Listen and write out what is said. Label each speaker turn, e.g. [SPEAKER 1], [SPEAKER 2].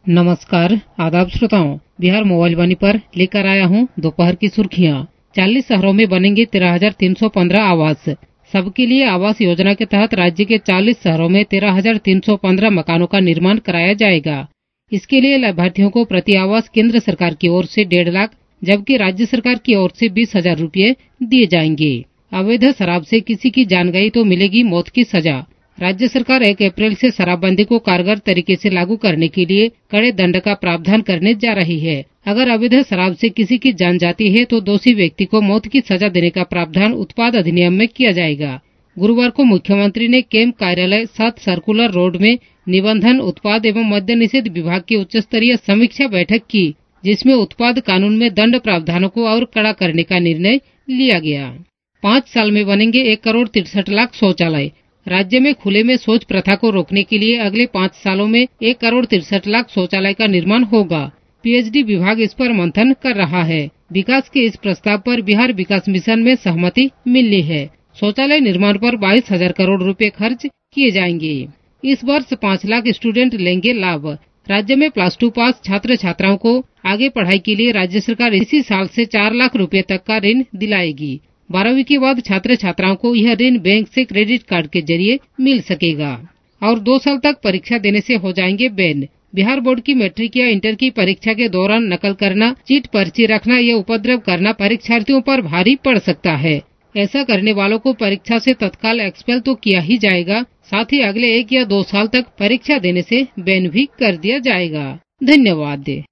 [SPEAKER 1] नमस्कार, आदाब श्रोताओं। बिहार मोबाइल वाणी पर लेकर आया हूं दोपहर की सुर्खियां। 40 शहरों में बनेंगे 13,315 आवास। सबके लिए आवास योजना के तहत राज्य के 40 शहरों में 13,315 मकानों का निर्माण कराया जाएगा। इसके लिए लाभार्थियों को प्रति आवास केंद्र सरकार की ओर से 1.5 लाख, जबकि राज्य सरकार की ओर से 20,000 रूपये दिए जाएंगे। अवैध शराब से किसी की जान गई तो मिलेगी मौत की सजा। राज्य सरकार 1 अप्रैल से शराबबंदी को कारगर तरीके से लागू करने के लिए कड़े दंड का प्रावधान करने जा रही है। अगर अवैध शराब से किसी की जान जाती है तो दोषी व्यक्ति को मौत की सजा देने का प्रावधान उत्पाद अधिनियम में किया जाएगा। गुरुवार को मुख्यमंत्री ने कैंप कार्यालय 7 सर्कुलर रोड में निबंधन, उत्पाद एवं मद्य निषेध विभाग की उच्च स्तरीय समीक्षा बैठक की, जिसमें उत्पाद कानून में दंड प्रावधानों को और कड़ा करने का निर्णय लिया गया। 5 साल में बनेंगे 1,63,00,000 शौचालय। राज्य में खुले में शौच प्रथा को रोकने के लिए अगले 5 सालों में 1,63,00,000 शौचालय का निर्माण होगा। पीएचडी विभाग इस पर मंथन कर रहा है। विकास के इस प्रस्ताव पर बिहार विकास मिशन में सहमति मिली है। शौचालय निर्माण पर 22,000 करोड़ रुपए खर्च किए जाएंगे। इस वर्ष 5 लाख स्टूडेंट लेंगे लाभ। राज्य में +2 पास छात्र छात्राओं को आगे पढ़ाई के लिए राज्य सरकार इसी साल से 4 लाख रुपए तक का ऋण दिलाएगी। 12वीं के बाद छात्र छात्राओं को यह ऋण बैंक से क्रेडिट कार्ड के जरिए मिल सकेगा और 2 साल तक परीक्षा देने से हो जाएंगे बैन। बिहार बोर्ड की मैट्रिक या इंटर की परीक्षा के दौरान नकल करना, चीट पर्ची रखना या उपद्रव करना परीक्षार्थियों पर भारी पड़ सकता है। ऐसा करने वालों को परीक्षा से तत्काल एक्सपेल तो किया ही जाएगा, साथ ही अगले 1 या 2 साल तक परीक्षा देने से बैन भी कर दिया जाएगा। धन्यवाद।